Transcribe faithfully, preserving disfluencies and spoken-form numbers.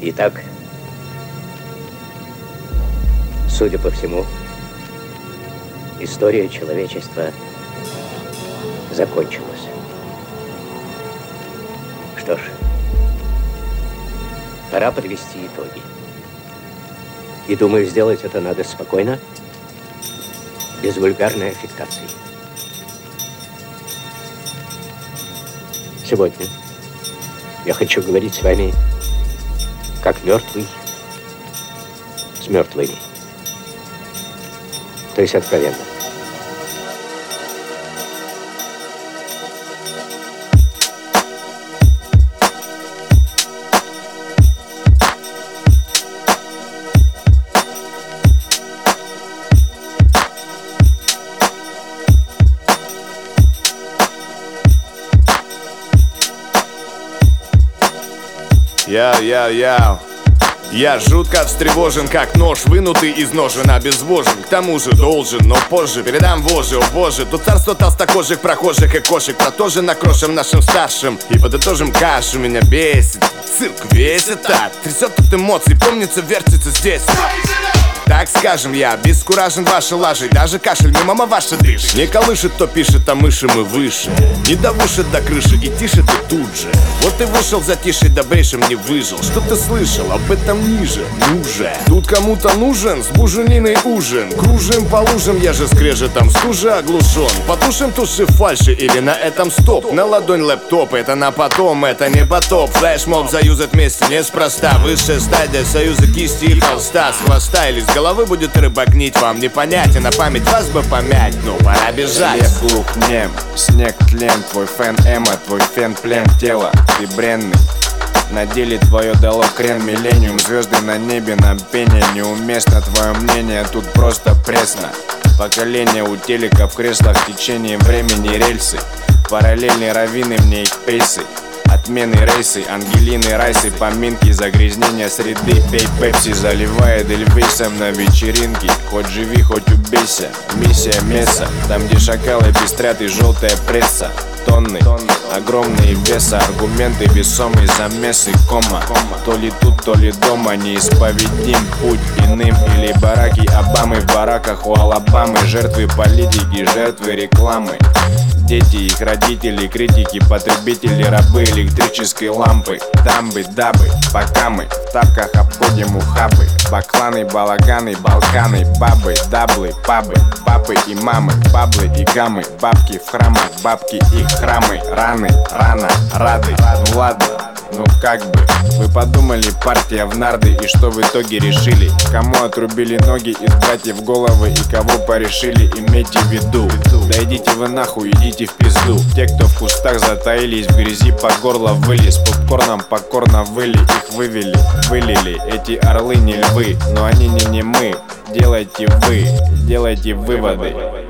Итак, судя по всему, история человечества закончилась. Что ж, пора подвести итоги. И думаю, сделать это надо спокойно, без вульгарной аффектации. Сегодня я хочу говорить с вами как мертвый с мертвыми. То есть откровенно. Яу-яу-яу. Я жутко встревожен, как нож, вынутый из ножен, обезвожен. К тому же должен, но позже передам вожжи, о боже. Тут царство толстокожих, прохожих и кошек. Про то же накрошим нашим старшим и подытожим кашу. Меня бесит, цирк весь этот трясет от эмоций, помнится, вертится здесь. Так скажем, я обескуражен вашей лажей. Даже кашель мимо ваша дышит. Не колышет, то пишет, а мыши мы выше. Не довышит до крыши и тише ты тут же. Вот и вышел затишей, добрейшим не выжил. Что ты слышал об этом ниже? Ну же. Тут кому-то нужен с бужениной ужин. Кружим по лужам, я же скрежетом стуже оглушен. Потушим туши фальши или на этом стоп. На ладонь лэптоп, это на потом, это не потоп. Флешмоб заюзать вместе неспроста. Высшая стадия союза кисти и холста. С хвоста или с головы будет рыбакнить. Вам непонятен, а память вас бы помять. Ну, пора бежать. Лев, лук, нем, снег, тлен. Твой фен эмо, твой фен плен тела. Ты бренный. На деле твое дало крен миллениум. Звезды на небе, нам пение неуместно. Твое мнение тут просто пресно. Поколение у телека в креслах. В течение времени рельсы. Параллельные раввины мне их пейсы. Отмены рейсы, ангелины райсы, поминки, загрязнения среды. Пей пепси, заливая эдельвейсом на вечеринке. Хоть живи, хоть убейся, миссия меса. Там, где шакалы пестрят и желтая пресса. Тонны, огромные веса, аргументы, весомые замесы, кома. То ли тут, то ли дома, неисповедим путь иным. Или бараки Обамы в бараках у Алабамы. Жертвы политики, жертвы рекламы. Дети, их родители, критики, потребители, рабы электрической лампы. Дамбы, дабы, пока мы в тапках обходим ухабы. Бакланы, балаганы, балканы, бабы, даблы, пабы, папы и мамы, баблы и гаммы. Бабки в храмах, бабки и храмы. Раны, рано, рады, ну ладно. Ну как бы, вы подумали, партия в нарды, и что в итоге решили? Кому отрубили ноги из братьев головы и кого порешили, имейте в виду. Да идите вы нахуй, идите в пизду. Те, кто в кустах затаились, в грязи по горло выли. С попкорном покорно выли, их вывели, вылили. Эти орлы не львы, но они не не мы. Делайте вы, делайте выводы.